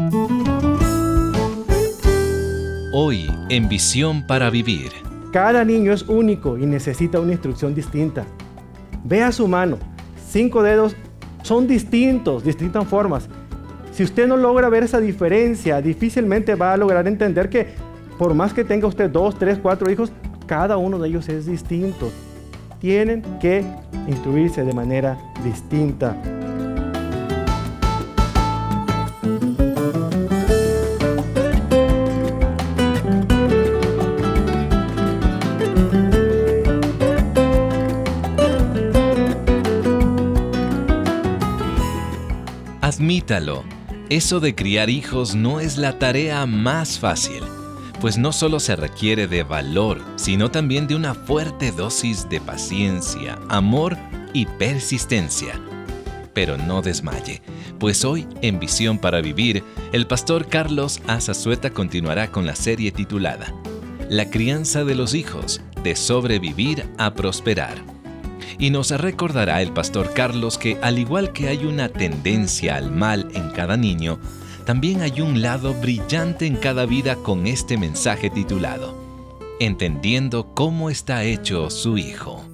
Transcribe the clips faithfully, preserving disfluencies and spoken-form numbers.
Hoy en Visión para Vivir. Cada niño es único y necesita una instrucción distinta. Vea su mano. Cinco dedos son distintos, distintas formas. Si usted no logra ver esa diferencia, difícilmente va a lograr entender que por más que tenga usted dos, tres, cuatro hijos, cada uno de ellos es distinto. Tienen que instruirse de manera distinta. Admítalo, eso de criar hijos no es la tarea más fácil, pues no solo se requiere de valor, sino también de una fuerte dosis de paciencia, amor y persistencia. Pero no desmaye, pues hoy en Visión para Vivir, el pastor Carlos Azazueta continuará con la serie titulada La crianza de los hijos, de sobrevivir a prosperar. Y nos recordará el pastor Carlos que al igual que hay una tendencia al mal en cada niño, también hay un lado brillante en cada vida con este mensaje titulado Entendiendo cómo está hecho su hijo.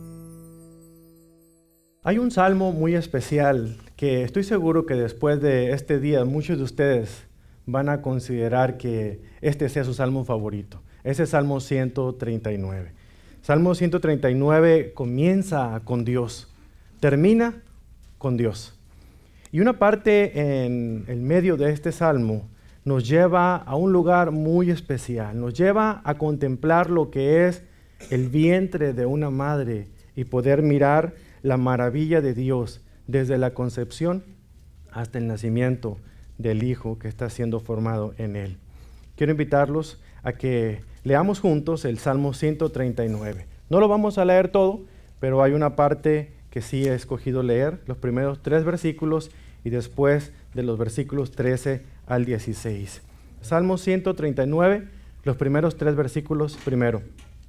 Hay un salmo muy especial que estoy seguro que después de este día muchos de ustedes van a considerar que este sea su salmo favorito. Ese es Salmo ciento treinta y nueve. Salmo ciento treinta y nueve comienza con Dios, termina con Dios. Y una parte en el medio de este salmo nos lleva a un lugar muy especial, nos lleva a contemplar lo que es el vientre de una madre y poder mirar la maravilla de Dios desde la concepción hasta el nacimiento del Hijo que está siendo formado en Él. Quiero invitarlos a que leamos juntos el Salmo ciento treinta y nueve. No lo vamos a leer todo, pero hay una parte que sí he escogido leer, los primeros tres versículos y después de los versículos trece al dieciséis. Salmo ciento treinta y nueve, los primeros tres versículos primero.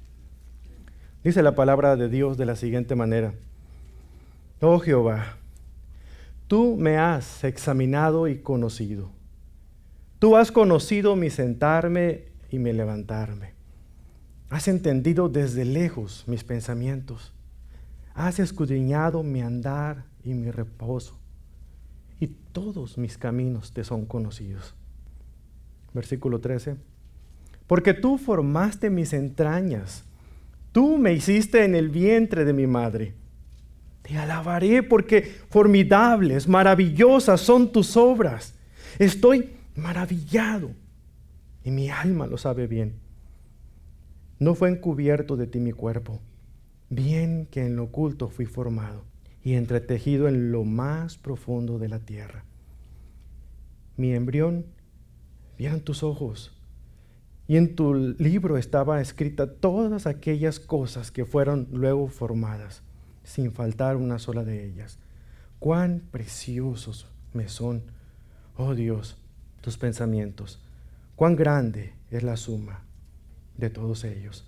Dice la palabra de Dios de la siguiente manera. Oh Jehová, tú me has examinado y conocido. Tú has conocido mi sentarme y mi levantarme. Has entendido desde lejos mis pensamientos. Has escudriñado mi andar y mi reposo. Y todos mis caminos te son conocidos. Versículo trece. Porque tú formaste mis entrañas. Tú me hiciste en el vientre de mi madre. Te alabaré porque formidables, maravillosas son tus obras. Estoy maravillado y mi alma lo sabe bien. No fue encubierto de ti mi cuerpo, bien que en lo oculto fui formado y entretejido en lo más profundo de la tierra. Mi embrión vieron tus ojos, y en tu libro estaba escrita todas aquellas cosas que fueron luego formadas, sin faltar una sola de ellas. Cuán preciosos me son, oh Dios, tus pensamientos. Cuán grande es la suma de todos ellos.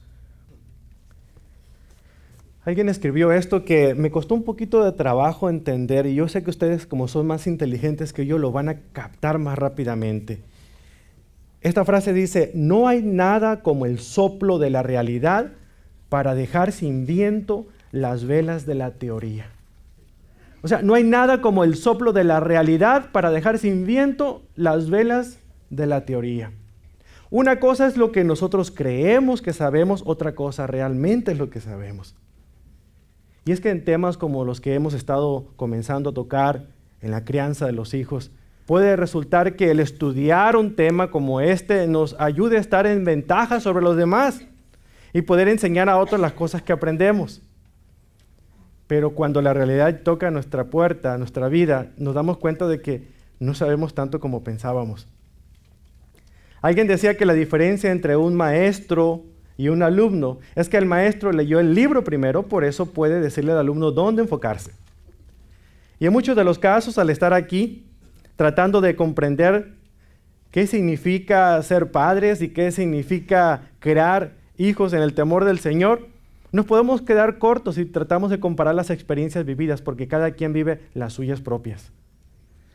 Alguien escribió esto que me costó un poquito de trabajo entender, y yo sé que ustedes, como son más inteligentes que yo, lo van a captar más rápidamente. Esta frase dice: no hay nada como el soplo de la realidad para dejar sin viento las velas de la teoría. O sea, no hay nada como el soplo de la realidad para dejar sin viento las velas de la teoría. Una cosa es lo que nosotros creemos que sabemos, otra cosa realmente es lo que sabemos. Y es que en temas como los que hemos estado comenzando a tocar en la crianza de los hijos, puede resultar que el estudiar un tema como este nos ayude a estar en ventaja sobre los demás y poder enseñar a otros las cosas que aprendemos. Pero cuando la realidad toca nuestra puerta, nuestra vida, nos damos cuenta de que no sabemos tanto como pensábamos. Alguien decía que la diferencia entre un maestro y un alumno es que el maestro leyó el libro primero, por eso puede decirle al alumno dónde enfocarse. Y en muchos de los casos, al estar aquí, tratando de comprender qué significa ser padres y qué significa crear hijos en el temor del Señor, nos podemos quedar cortos si tratamos de comparar las experiencias vividas, porque cada quien vive las suyas propias.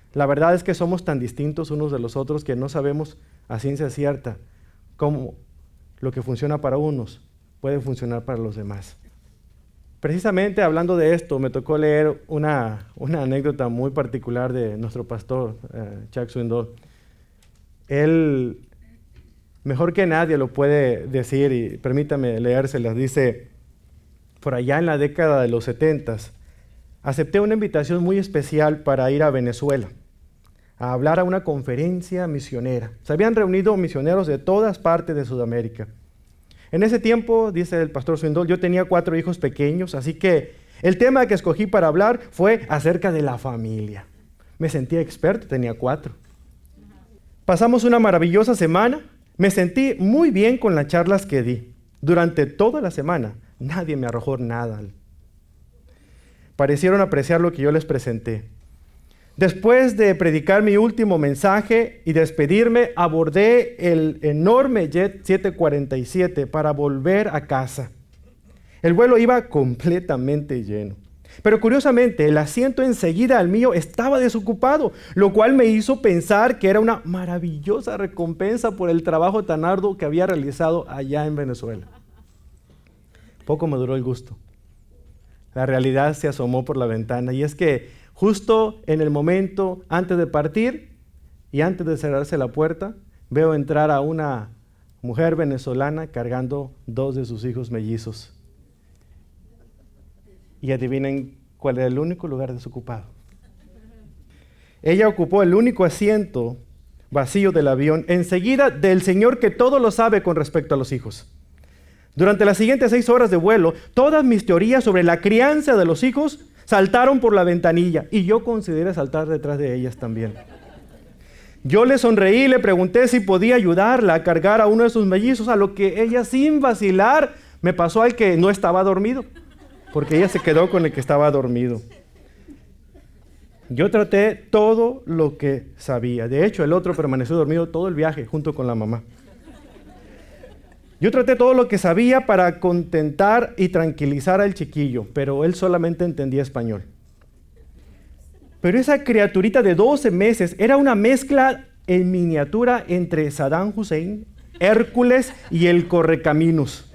La verdad es que somos tan distintos unos de los otros que no sabemos a ciencia cierta cómo lo que funciona para unos puede funcionar para los demás. Precisamente hablando de esto, me tocó leer una, una anécdota muy particular de nuestro pastor, uh, Chuck Swindoll. Él, mejor que nadie lo puede decir, y permítame leérselas, dice, por allá en la década de los setentas, acepté una invitación muy especial para ir a Venezuela, a hablar a una conferencia misionera. Se habían reunido misioneros de todas partes de Sudamérica. En ese tiempo, dice el pastor Swindoll, yo tenía cuatro hijos pequeños, así que el tema que escogí para hablar fue acerca de la familia. Me sentía experto, tenía cuatro. Pasamos una maravillosa semana, me sentí muy bien con las charlas que di. Durante toda la semana, nadie me arrojó nada. Parecieron apreciar lo que yo les presenté. Después de predicar mi último mensaje y despedirme, abordé el enorme Jet siete cuarenta y siete para volver a casa. El vuelo iba completamente lleno. Pero curiosamente, el asiento enseguida al mío estaba desocupado, lo cual me hizo pensar que era una maravillosa recompensa por el trabajo tan arduo que había realizado allá en Venezuela. Poco me duró el gusto. La realidad se asomó por la ventana, y es que justo en el momento antes de partir y antes de cerrarse la puerta, veo entrar a una mujer venezolana cargando dos de sus hijos mellizos. Y adivinen cuál era el único lugar desocupado. Ella ocupó el único asiento vacío del avión, enseguida del señor que todo lo sabe con respecto a los hijos. Durante las siguientes seis horas de vuelo, todas mis teorías sobre la crianza de los hijos saltaron por la ventanilla, y yo consideré saltar detrás de ellas también. Yo le sonreí y le pregunté si podía ayudarla a cargar a uno de sus mellizos, a lo que ella, sin vacilar, me pasó al que no estaba dormido, porque ella se quedó con el que estaba dormido. Yo traté todo lo que sabía. De hecho, el otro permaneció dormido todo el viaje junto con la mamá. Yo traté todo lo que sabía para contentar y tranquilizar al chiquillo, pero él solamente entendía español. Pero esa criaturita de doce meses era una mezcla en miniatura entre Saddam Hussein, Hércules y el Correcaminos.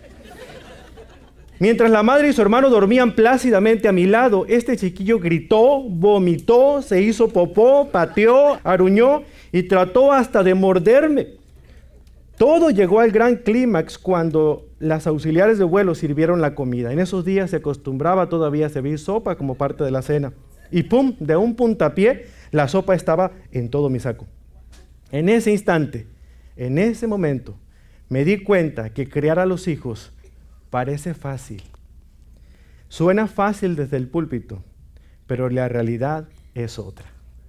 Mientras la madre y su hermano dormían plácidamente a mi lado, este chiquillo gritó, vomitó, se hizo popó, pateó, aruñó y trató hasta de morderme. Todo llegó al gran clímax cuando las auxiliares de vuelo sirvieron la comida. En esos días se acostumbraba todavía a servir sopa como parte de la cena. Y pum, de un puntapié, la sopa estaba en todo mi saco. En ese instante, en ese momento, me di cuenta que criar a los hijos parece fácil. Suena fácil desde el púlpito, pero la realidad es otra.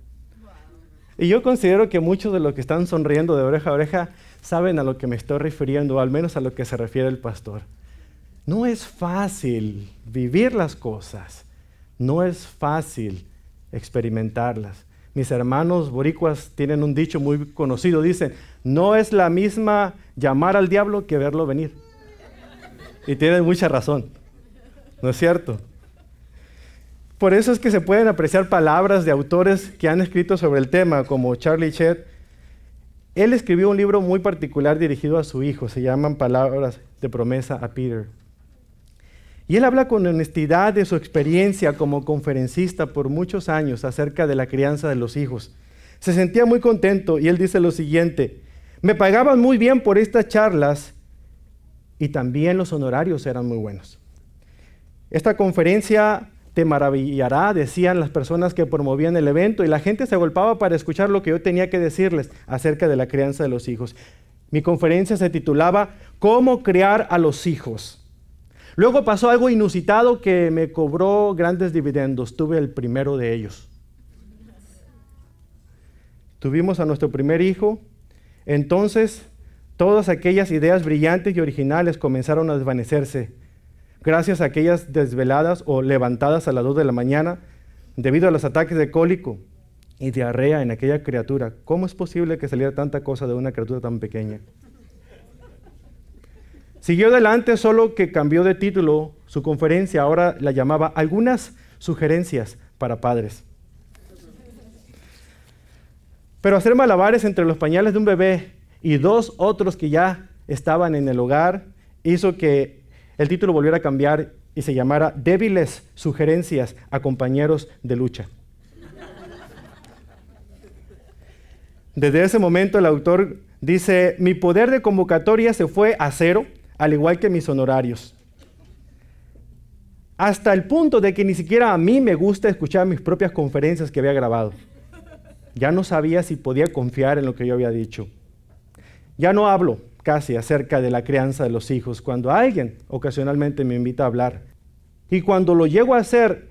Y yo considero que muchos de los que están sonriendo de oreja a oreja saben a lo que me estoy refiriendo, o al menos a lo que se refiere el pastor. No es fácil vivir las cosas, no es fácil experimentarlas. Mis hermanos boricuas tienen un dicho muy conocido, dicen, no es la misma llamar al diablo que verlo venir. Y tienen mucha razón, ¿no es cierto? Por eso es que se pueden apreciar palabras de autores que han escrito sobre el tema, como Charlie Chet. Él escribió un libro muy particular dirigido a su hijo, se llaman Palabras de Promesa a Peter. Y él habla con honestidad de su experiencia como conferencista por muchos años acerca de la crianza de los hijos. Se sentía muy contento y él dice lo siguiente, me pagaban muy bien por estas charlas y también los honorarios eran muy buenos. Esta conferencia te maravillará, decían las personas que promovían el evento, y la gente se agolpaba para escuchar lo que yo tenía que decirles acerca de la crianza de los hijos. Mi conferencia se titulaba ¿Cómo criar a los hijos? Luego pasó algo inusitado que me cobró grandes dividendos. Tuve el primero de ellos. Tuvimos a nuestro primer hijo. Entonces, todas aquellas ideas brillantes y originales comenzaron a desvanecerse. Gracias a aquellas desveladas o levantadas a las dos de la mañana, debido a los ataques de cólico y diarrea en aquella criatura. ¿Cómo es posible que saliera tanta cosa de una criatura tan pequeña? Siguió adelante, solo que cambió de título su conferencia. Ahora la llamaba Algunas sugerencias para padres. Pero hacer malabares entre los pañales de un bebé y dos otros que ya estaban en el hogar hizo que el título volviera a cambiar y se llamara Débiles sugerencias a compañeros de lucha. Desde ese momento el autor dice, mi poder de convocatoria se fue a cero, al igual que mis honorarios. Hasta el punto de que ni siquiera a mí me gusta escuchar mis propias conferencias que había grabado. Ya no sabía si podía confiar en lo que yo había dicho. Ya no hablo casi acerca de la crianza de los hijos cuando alguien ocasionalmente me invita a hablar. Y cuando lo llego a hacer,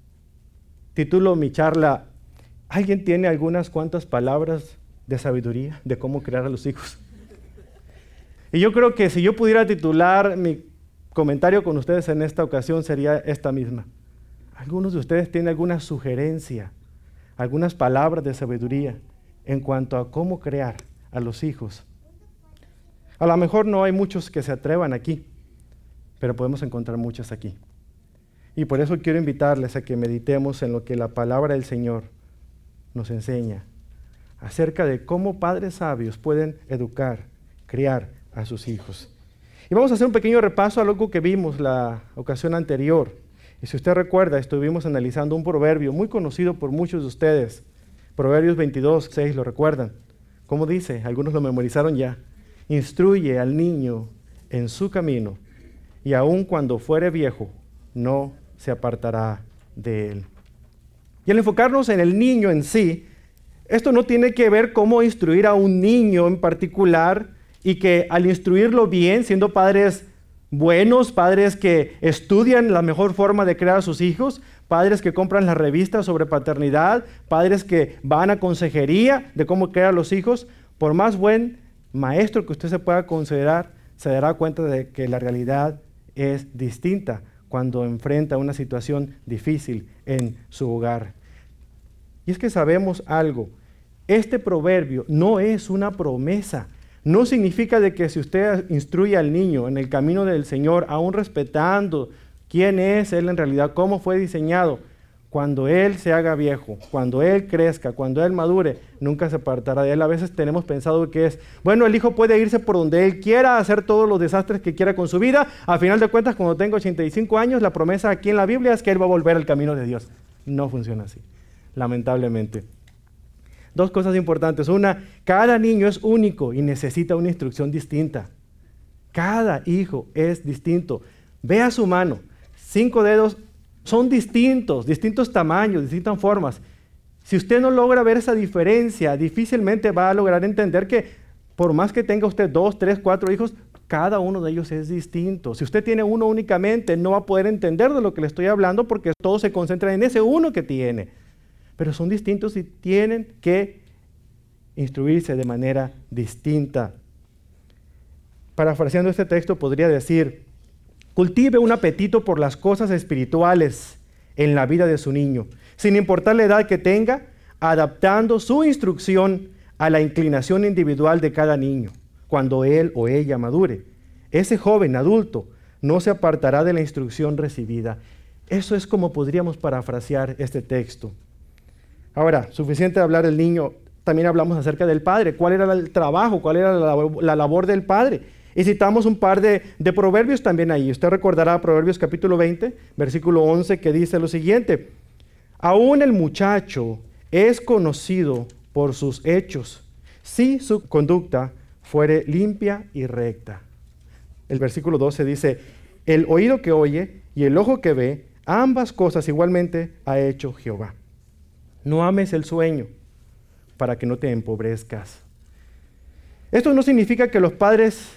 titulo mi charla, ¿alguien tiene algunas cuantas palabras de sabiduría de cómo criar a los hijos? Y yo creo que si yo pudiera titular mi comentario con ustedes en esta ocasión sería esta misma. ¿Algunos de ustedes tienen alguna sugerencia, algunas palabras de sabiduría en cuanto a cómo crear a los hijos? A lo mejor no hay muchos que se atrevan aquí, pero podemos encontrar muchos aquí. Y por eso quiero invitarles a que meditemos en lo que la palabra del Señor nos enseña acerca de cómo padres sabios pueden educar, criar a sus hijos. Y vamos a hacer un pequeño repaso a algo que vimos la ocasión anterior. Y si usted recuerda, estuvimos analizando un proverbio muy conocido por muchos de ustedes. Proverbios veintidós, seis, ¿lo recuerdan? ¿Cómo dice? Algunos lo memorizaron ya. Instruye al niño en su camino, y aun cuando fuere viejo, no se apartará de él. Y al enfocarnos en el niño en sí, esto no tiene que ver cómo instruir a un niño en particular, y que al instruirlo bien, siendo padres buenos, padres que estudian la mejor forma de crear a sus hijos, padres que compran las revistas sobre paternidad, padres que van a consejería de cómo crear a los hijos, por más buen maestro que usted se pueda considerar, se dará cuenta de que la realidad es distinta cuando enfrenta una situación difícil en su hogar. Y es que sabemos algo, este proverbio no es una promesa. No significa de que si usted instruye al niño en el camino del Señor, aún respetando quién es Él en realidad, cómo fue diseñado, cuando Él se haga viejo, cuando Él crezca, cuando Él madure, nunca se apartará de Él. A veces tenemos pensado que es, bueno, el hijo puede irse por donde Él quiera, hacer todos los desastres que quiera con su vida. A final de cuentas, cuando tenga ochenta y cinco años, la promesa aquí en la Biblia es que Él va a volver al camino de Dios. No funciona así, lamentablemente. Dos cosas importantes. Una, cada niño es único y necesita una instrucción distinta. Cada hijo es distinto. Vea su mano. Cinco dedos son distintos, distintos tamaños, distintas formas. Si usted no logra ver esa diferencia, difícilmente va a lograr entender que por más que tenga usted dos, tres, cuatro hijos, cada uno de ellos es distinto. Si usted tiene uno únicamente, no va a poder entender de lo que le estoy hablando porque todo se concentra en ese uno que tiene. Pero son distintos y tienen que instruirse de manera distinta. Parafraseando este texto podría decir, cultive un apetito por las cosas espirituales en la vida de su niño, sin importar la edad que tenga, adaptando su instrucción a la inclinación individual de cada niño. Cuando él o ella madure, ese joven adulto no se apartará de la instrucción recibida. Eso es como podríamos parafrasear este texto. Ahora, suficiente de hablar del niño, también hablamos acerca del padre. ¿Cuál era el trabajo? ¿Cuál era la, la labor del padre? Y citamos un par de, de proverbios también ahí. Usted recordará Proverbios capítulo veinte, versículo once, que dice lo siguiente. Aún el muchacho es conocido por sus hechos, si su conducta fuere limpia y recta. El versículo doce dice, el oído que oye y el ojo que ve, ambas cosas igualmente ha hecho Jehová. No ames el sueño para que no te empobrezcas. Esto no significa que los padres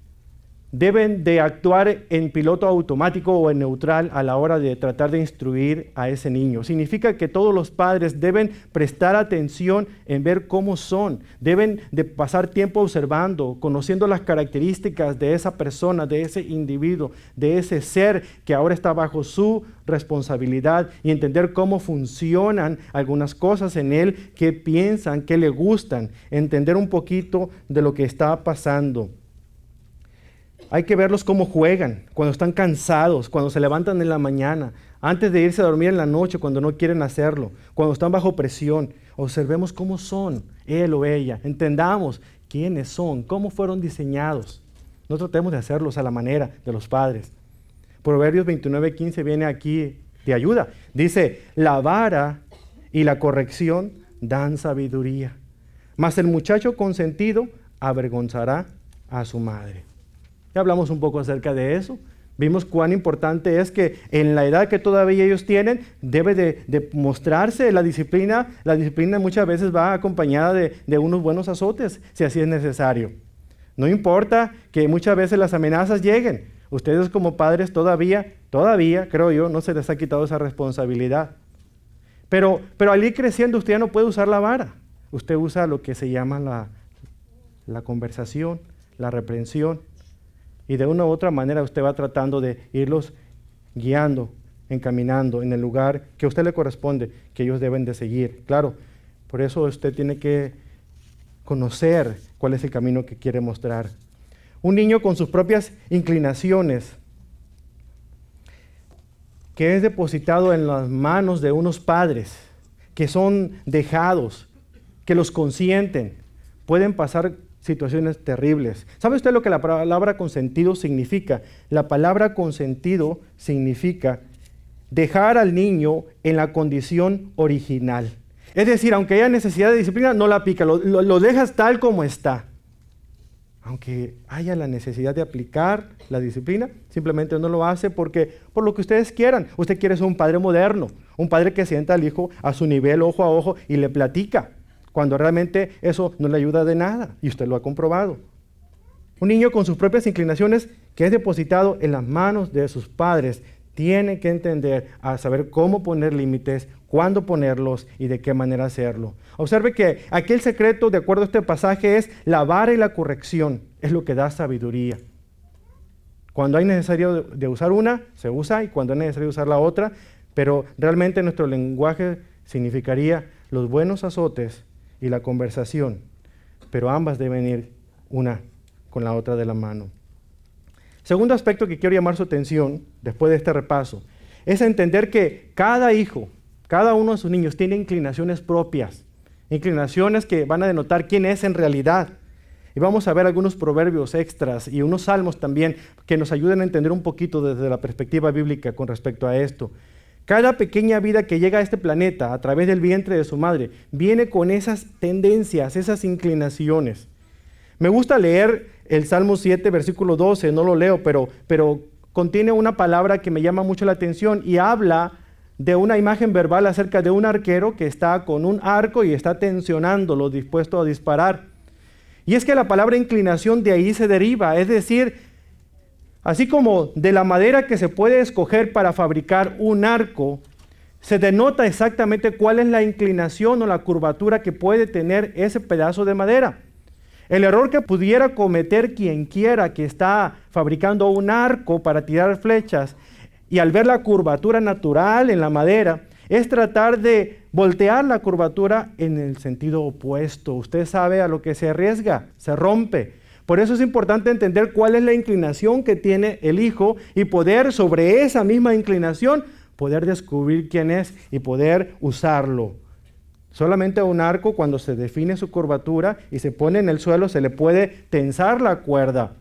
deben de actuar en piloto automático o en neutral a la hora de tratar de instruir a ese niño. Significa que todos los padres deben prestar atención en ver cómo son. Deben de pasar tiempo observando, conociendo las características de esa persona, de ese individuo, de ese ser que ahora está bajo su responsabilidad y entender cómo funcionan algunas cosas en él, qué piensan, qué le gustan, entender un poquito de lo que está pasando. Hay que verlos cómo juegan, cuando están cansados, cuando se levantan en la mañana, antes de irse a dormir en la noche, cuando no quieren hacerlo, cuando están bajo presión. Observemos cómo son él o ella. Entendamos quiénes son, cómo fueron diseñados. No tratemos de hacerlos a la manera de los padres. Proverbios veintinueve quince viene aquí de ayuda. Dice, la vara y la corrección dan sabiduría, mas el muchacho consentido avergonzará a su madre. Ya hablamos un poco acerca de eso. Vimos cuán importante es que en la edad que todavía ellos tienen, debe de, de mostrarse la disciplina. La disciplina muchas veces va acompañada de, de unos buenos azotes, si así es necesario. No importa que muchas veces las amenazas lleguen. Ustedes como padres todavía, todavía, creo yo, no se les ha quitado esa responsabilidad. Pero, pero al ir creciendo usted ya no puede usar la vara. Usted usa lo que se llama la, la conversación, la reprensión. Y de una u otra manera usted va tratando de irlos guiando, encaminando en el lugar que a usted le corresponde, que ellos deben de seguir. Claro, por eso usted tiene que conocer cuál es el camino que quiere mostrar. Un niño con sus propias inclinaciones, que es depositado en las manos de unos padres, que son dejados, que los consienten, pueden pasar situaciones terribles. ¿Sabe usted lo que la palabra consentido significa? La palabra consentido significa dejar al niño en la condición original. Es decir, aunque haya necesidad de disciplina, no la aplica, lo, lo, lo dejas tal como está. Aunque haya la necesidad de aplicar la disciplina, simplemente no lo hace porque por lo que ustedes quieran. Usted quiere ser un padre moderno, un padre que sienta al hijo a su nivel, ojo a ojo, y le platica, cuando realmente eso no le ayuda de nada, y usted lo ha comprobado. Un niño con sus propias inclinaciones que es depositado en las manos de sus padres tiene que entender a saber cómo poner límites, cuándo ponerlos y de qué manera hacerlo. Observe que aquí el secreto, de acuerdo a este pasaje, es la vara y la corrección, es lo que da sabiduría. Cuando hay necesario de usar una, se usa, y cuando es necesario usar la otra, pero realmente nuestro lenguaje significaría los buenos azotes y la conversación, pero ambas deben ir una con la otra de la mano. Segundo aspecto que quiero llamar su atención después de este repaso es entender que cada hijo, cada uno de sus niños tiene inclinaciones propias, inclinaciones que van a denotar quién es en realidad. Y vamos a ver algunos proverbios extras y unos salmos también que nos ayuden a entender un poquito desde la perspectiva bíblica con respecto a esto. Cada pequeña vida que llega a este planeta a través del vientre de su madre viene con esas tendencias, esas inclinaciones. Me gusta leer el Salmo siete, versículo doce, no lo leo, pero, pero contiene una palabra que me llama mucho la atención y habla de una imagen verbal acerca de un arquero que está con un arco y está tensionándolo, dispuesto a disparar. Y es que la palabra inclinación de ahí se deriva, es decir, así como de la madera que se puede escoger para fabricar un arco, se denota exactamente cuál es la inclinación o la curvatura que puede tener ese pedazo de madera. El error que pudiera cometer quien quiera que está fabricando un arco para tirar flechas y al ver la curvatura natural en la madera, es tratar de voltear la curvatura en el sentido opuesto. Usted sabe a lo que se arriesga, se rompe. Por eso es importante entender cuál es la inclinación que tiene el hijo y poder sobre esa misma inclinación poder descubrir quién es y poder usarlo. Solamente a un arco, cuando se define su curvatura y se pone en el suelo, se le puede tensar la cuerda.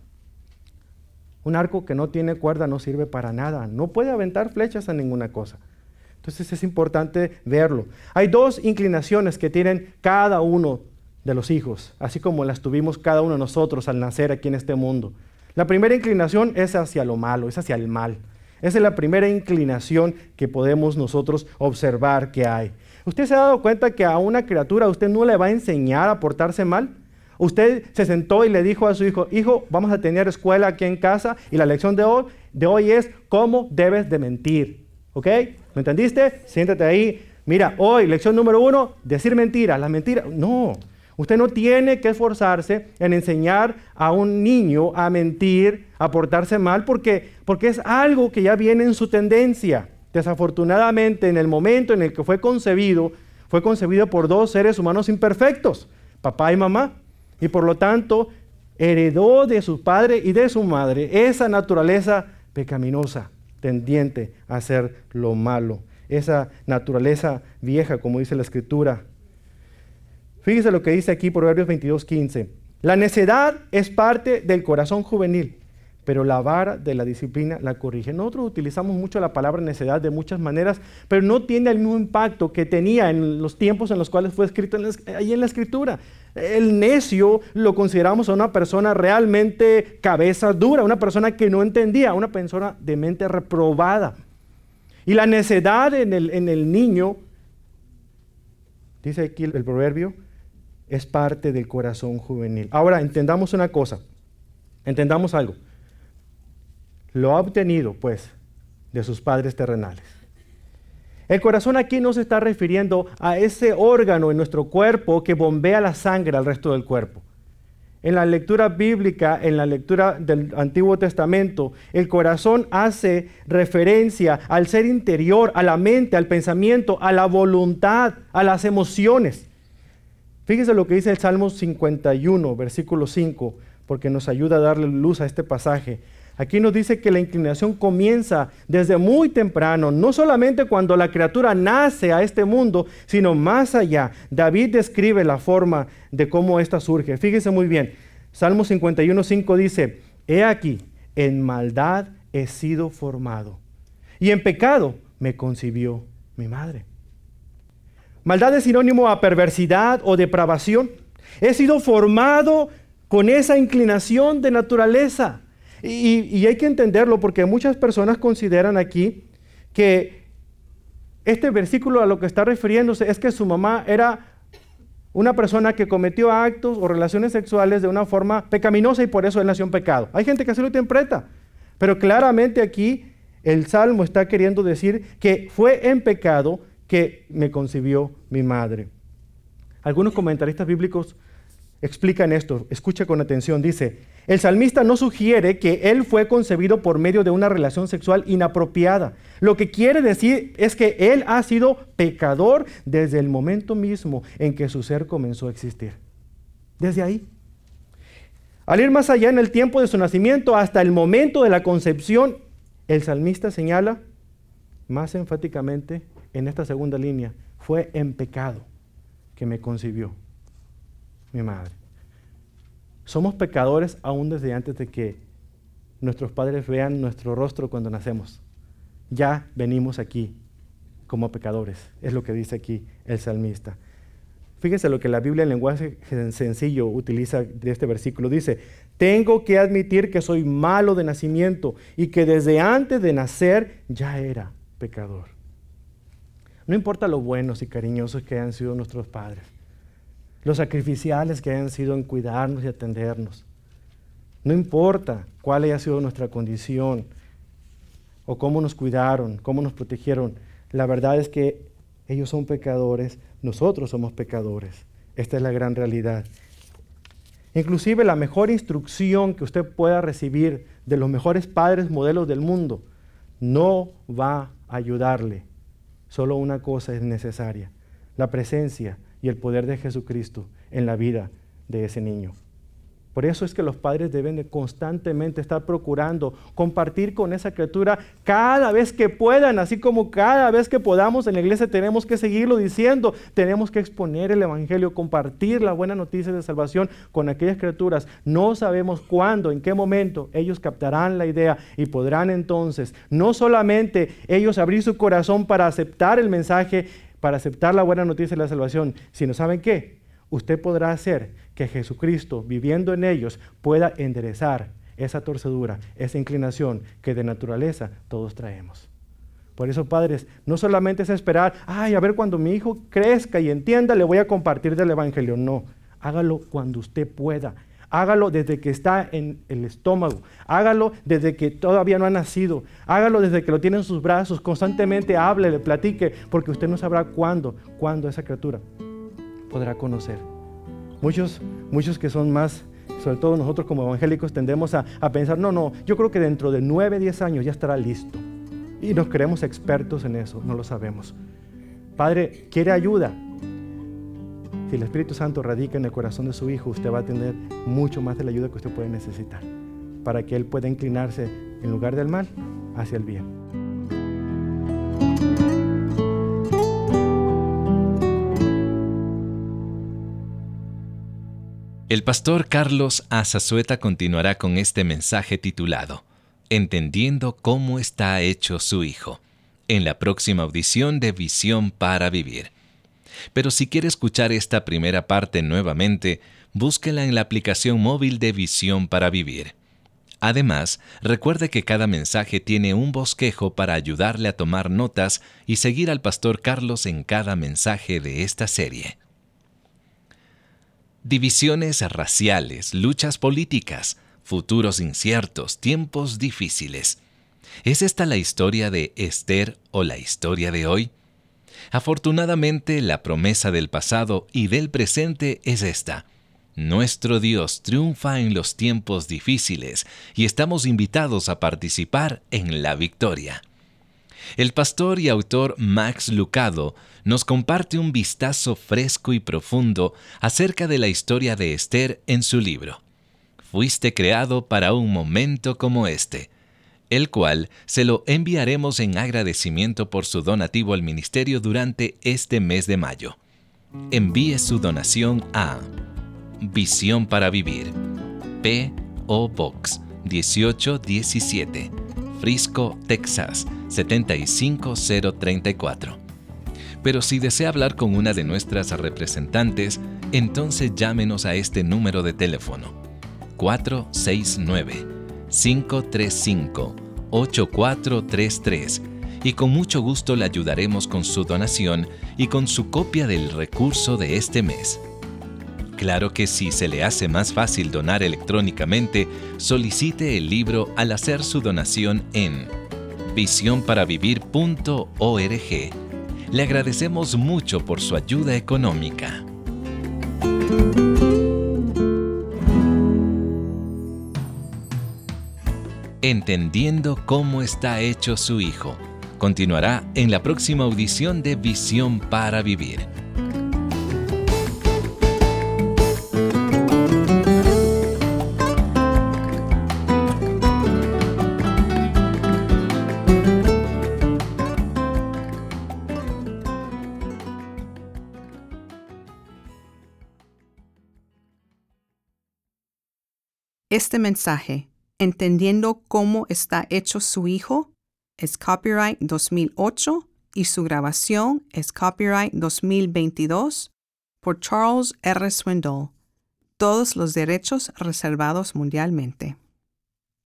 Un arco que no tiene cuerda no sirve para nada, no puede aventar flechas a ninguna cosa. Entonces es importante verlo. Hay dos inclinaciones que tienen cada uno de los hijos, así como las tuvimos cada uno de nosotros al nacer aquí en este mundo. La primera inclinación es hacia lo malo, es hacia el mal. Esa es la primera inclinación que podemos nosotros observar que hay. ¿Usted se ha dado cuenta que a una criatura usted no le va a enseñar a portarse mal? Usted se sentó y le dijo a su hijo, hijo, vamos a tener escuela aquí en casa y la lección de hoy, de hoy es cómo debes de mentir. ¿Ok? ¿Me entendiste? Siéntate ahí. Mira, hoy, lección número uno, decir mentiras. Las mentiras, no. Usted no tiene que esforzarse en enseñar a un niño a mentir, a portarse mal, porque, porque es algo que ya viene en su tendencia. Desafortunadamente, en el momento en el que fue concebido, fue concebido por dos seres humanos imperfectos, papá y mamá. Y por lo tanto, heredó de su padre y de su madre esa naturaleza pecaminosa, tendiente a hacer lo malo, esa naturaleza vieja, como dice la Escritura. Fíjese lo que dice aquí Proverbios veintidós, quince. La necedad es parte del corazón juvenil, pero la vara de la disciplina la corrige. Nosotros utilizamos mucho la palabra necedad de muchas maneras, pero no tiene el mismo impacto que tenía en los tiempos en los cuales fue escrito en la, ahí en la Escritura. El necio lo consideramos a una persona realmente cabeza dura, una persona que no entendía, una persona de mente reprobada. Y la necedad en el, en el niño, dice aquí el, el proverbio, es parte del corazón juvenil. Ahora, entendamos una cosa, entendamos algo. Lo ha obtenido, pues, de sus padres terrenales. El corazón aquí no se está refiriendo a ese órgano en nuestro cuerpo que bombea la sangre al resto del cuerpo. En la lectura bíblica, en la lectura del Antiguo Testamento, el corazón hace referencia al ser interior, a la mente, al pensamiento, a la voluntad, a las emociones. Fíjese lo que dice el Salmo cincuenta y uno, versículo cinco, porque nos ayuda a darle luz a este pasaje. Aquí nos dice que la inclinación comienza desde muy temprano, no solamente cuando la criatura nace a este mundo, sino más allá. David describe la forma de cómo ésta surge. Fíjese muy bien, Salmo cincuenta y uno, cinco dice, he aquí, en maldad he sido formado, y en pecado me concibió mi madre. Maldad es sinónimo a perversidad o depravación. He sido formado con esa inclinación de naturaleza. Y, y hay que entenderlo porque muchas personas consideran aquí que este versículo a lo que está refiriéndose es que su mamá era una persona que cometió actos o relaciones sexuales de una forma pecaminosa y por eso él nació en pecado. Hay gente que así lo interpreta, pero claramente aquí el Salmo está queriendo decir que fue en pecado que me concibió mi madre. Algunos comentaristas bíblicos explican esto, escucha con atención, dice, el salmista no sugiere que él fue concebido por medio de una relación sexual inapropiada. Lo que quiere decir es que él ha sido pecador desde el momento mismo en que su ser comenzó a existir. Desde ahí. Al ir más allá en el tiempo de su nacimiento hasta el momento de la concepción, el salmista señala más enfáticamente en esta segunda línea, fue en pecado que me concibió mi madre. Somos pecadores aún desde antes de que nuestros padres vean nuestro rostro cuando nacemos. Ya venimos aquí como pecadores, es lo que dice aquí el salmista. Fíjense lo que la Biblia en lenguaje sencillo utiliza de este versículo. Dice, tengo que admitir que soy malo de nacimiento y que desde antes de nacer ya era pecador. No importa lo buenos y cariñosos que hayan sido nuestros padres, los sacrificiales que hayan sido en cuidarnos y atendernos. No importa cuál haya sido nuestra condición o cómo nos cuidaron, cómo nos protegieron. La verdad es que ellos son pecadores, nosotros somos pecadores. Esta es la gran realidad. Inclusive la mejor instrucción que usted pueda recibir de los mejores padres modelos del mundo no va a ayudarle. Solo una cosa es necesaria, la presencia y el poder de Jesucristo en la vida de ese niño. Por eso es que los padres deben de constantemente estar procurando compartir con esa criatura cada vez que puedan, así como cada vez que podamos en la iglesia tenemos que seguirlo diciendo, tenemos que exponer el evangelio, compartir la buena noticia de salvación con aquellas criaturas. No sabemos cuándo, en qué momento ellos captarán la idea y podrán entonces no solamente ellos abrir su corazón para aceptar el mensaje, para aceptar la buena noticia de la salvación, sino ¿saben qué? Usted podrá hacer que Jesucristo, viviendo en ellos, pueda enderezar esa torcedura, esa inclinación que de naturaleza todos traemos. Por eso, padres, no solamente es esperar, ay, a ver cuando mi hijo crezca y entienda, le voy a compartir del evangelio. No, hágalo cuando usted pueda. Hágalo desde que está en el estómago. Hágalo desde que todavía no ha nacido. Hágalo desde que lo tiene en sus brazos. Constantemente hable, le platique, porque usted no sabrá cuándo, cuándo esa criatura podrá conocer. Muchos, muchos que son más, sobre todo nosotros como evangélicos, tendemos a, a pensar, no, no, yo creo que dentro de nueve, diez años ya estará listo. Y nos creemos expertos en eso, no lo sabemos. Padre, ¿quiere ayuda? Si el Espíritu Santo radica en el corazón de su hijo, usted va a tener mucho más de la ayuda que usted puede necesitar para que él pueda inclinarse en lugar del mal hacia el bien. El pastor Carlos Azazueta continuará con este mensaje titulado Entendiendo cómo está hecho su hijo, en la próxima audición de Visión para Vivir. Pero si quiere escuchar esta primera parte nuevamente, búsquela en la aplicación móvil de Visión para Vivir. Además, recuerde que cada mensaje tiene un bosquejo para ayudarle a tomar notas y seguir al pastor Carlos en cada mensaje de esta serie. Divisiones raciales, luchas políticas, futuros inciertos, tiempos difíciles. ¿Es esta la historia de Esther o la historia de hoy? Afortunadamente, la promesa del pasado y del presente es esta. Nuestro Dios triunfa en los tiempos difíciles y estamos invitados a participar en la victoria. El pastor y autor Max Lucado nos comparte un vistazo fresco y profundo acerca de la historia de Esther en su libro, Fuiste creado para un momento como este, el cual se lo enviaremos en agradecimiento por su donativo al ministerio durante este mes de mayo. Envíe su donación a Visión para Vivir, P O Box dieciocho diecisiete, Frisco, Texas setenta y cinco cero treinta y cuatro. Pero si desea hablar con una de nuestras representantes, entonces llámenos a este número de teléfono cuatro seis nueve, cinco tres cinco, ocho cuatro tres tres y con mucho gusto le ayudaremos con su donación y con su copia del recurso de este mes. Claro que si se le hace más fácil donar electrónicamente, solicite el libro al hacer su donación en visión para vivir punto org. Le agradecemos mucho por su ayuda económica. Entendiendo cómo está hecho su hijo. Continuará en la próxima audición de Visión para Vivir. Este mensaje, Entendiendo cómo está hecho su hijo, es copyright dos mil ocho y su grabación es copyright dos mil veintidós por Charles R. Swindoll. Todos los derechos reservados mundialmente.